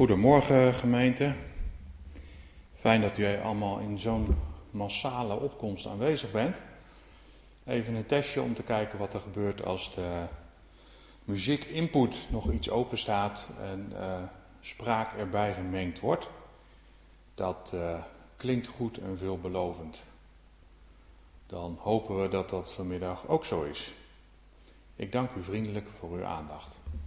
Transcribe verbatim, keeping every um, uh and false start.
Goedemorgen gemeente. Fijn dat u allemaal in zo'n massale opkomst aanwezig bent. Even een testje om te kijken wat er gebeurt als de muziekinput nog iets open staat en uh, spraak erbij gemengd wordt. Dat uh, klinkt goed en veelbelovend. Dan hopen we dat dat vanmiddag ook zo is. Ik dank u vriendelijk voor uw aandacht.